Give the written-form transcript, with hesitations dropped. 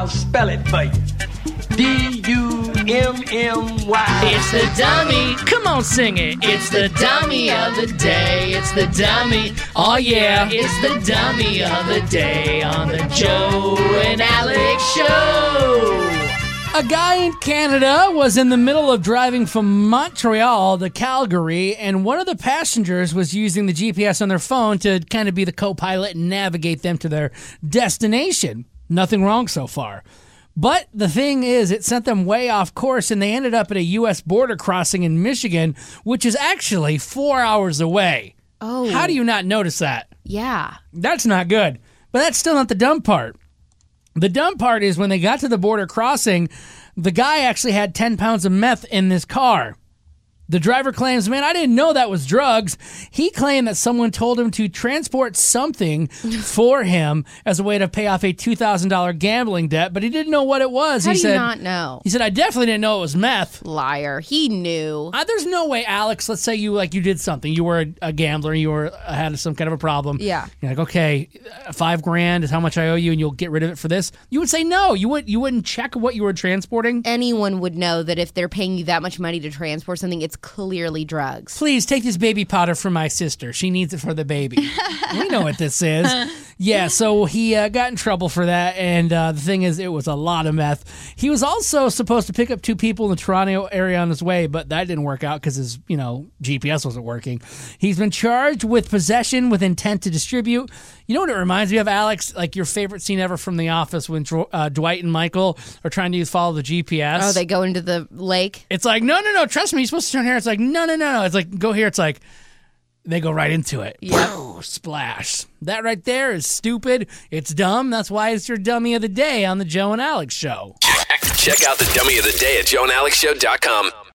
spell it for you. D-U-M-M-Y. It's the dummy. Come on, sing it. It's the dummy of the day. It's the dummy. Oh, yeah. It's the dummy of the day on the Joe and Alex Show. A guy in Canada was in the middle of driving from Montreal to Calgary, and one of the passengers was using the GPS on their phone to kind of be the co-pilot and navigate them to their destination. Nothing wrong so far. But the thing is, it sent them way off course, and they ended up at a U.S. border crossing in Michigan, which is actually 4 hours away. Oh. How do you not notice that? Yeah. That's not good. But that's still not the dumb part. The dumb part is when they got to the border crossing, the guy actually had 10 pounds of meth in this car. The driver claims, man, I didn't know that was drugs. He claimed that someone told him to transport something for him as a way to pay off a $2,000 gambling debt, but he didn't know what it was. How do you not know? He said, I definitely didn't know it was meth. Liar. He knew. There's no way, Alex, let's say you did something. You were a gambler. You had some kind of a problem. Yeah. You're like, okay, $5,000 is how much I owe you, and you'll get rid of it for this. You would say no. You wouldn't check what you were transporting. Anyone would know that if they're paying you that much money to transport something, it's clearly drugs. Please take this baby powder from my sister. She needs it for the baby. We know what this is. Yeah, so he got in trouble for that, and the thing is, it was a lot of meth. He was also supposed to pick up 2 people in the Toronto area on his way, but that didn't work out because his, GPS wasn't working. He's been charged with possession with intent to distribute. You know what it reminds me of, Alex? Like your favorite scene ever from The Office when Dwight and Michael are trying to follow the GPS. Oh, they go into the lake? It's like, no, trust me, you're supposed to turn here. It's like, no. It's like, go here. It's like, they go right into it. Yeah. Splash. That right there is stupid. It's dumb. That's why it's your dummy of the day on the Joe and Alex Show. Check out the dummy of the day at joeandalexshow.com.